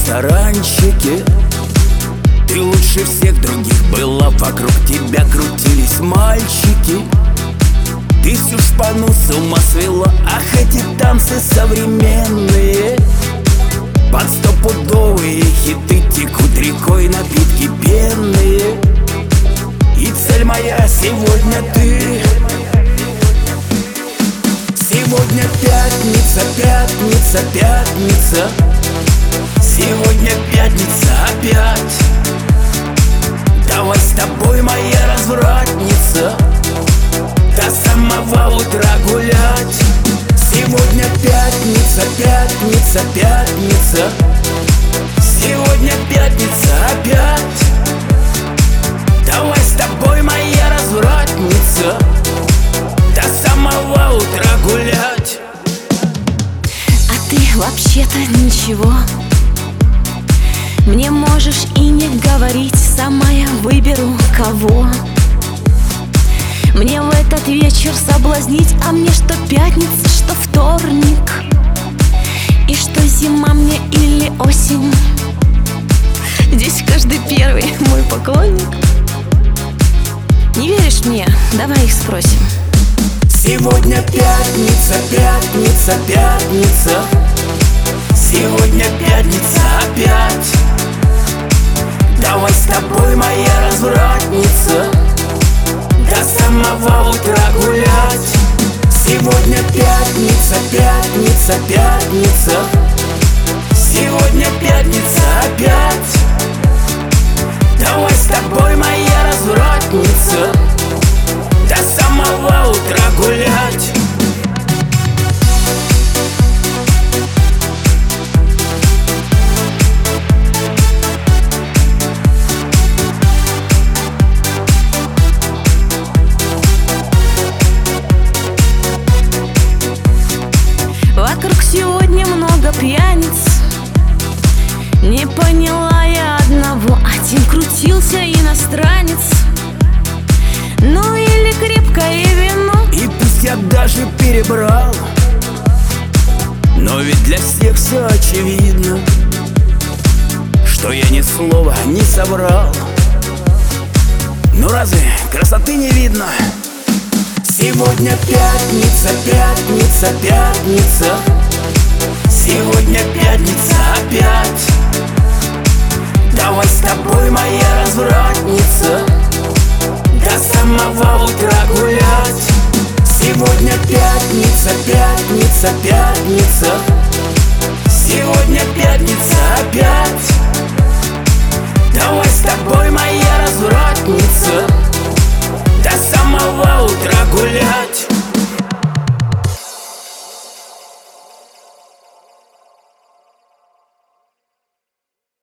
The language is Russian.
ресторанчике. Ты лучше всех других была, вокруг тебя крутились мальчики. Ты всю шпану с ума свела, ах, эти танцы современные. Под стопудовые хиты текут рекой напитки пенные. И цель моя сегодня ты. Сегодня пятница, пятница, пятница. Сегодня пятница опять. Давай с тобой, моя развратница, до самого утра гулять. Сегодня пятница, пятница, пятница. Сегодня пятница опять. Давай с тобой, моя развратница, до самого утра гулять. А ты вообще-то ничего мне можешь и не говорить, сама я выберу кого мне в этот вечер соблазнить. А мне что пятница, что вторник, и что зима мне или осень. Здесь каждый первый мой поклонник. Не веришь мне? Давай их спросим. Сегодня пятница, пятница, пятница. Сегодня пятница опять. Давай с тобой, моя развратница, до самого утра гулять. Сегодня пятница, пятница, пятница. Сегодня пятница опять. Давай с тобой, моя развратница, до самого утра гулять. Вокруг сегодня много пьяниц. Не поняла я одного: один крутился иностранец. Ну или крепкое вино. И пусть я даже перебрал, но ведь для всех все очевидно, что я ни слова не соврал. Ну разве красоты не видно? Сегодня пятница, пятница, пятница. Сегодня пятница опять. Давай с тобой, моя развратница, до самого утра гулять. Сегодня пятница, пятница, пятница. Сегодня пятница опять. Давай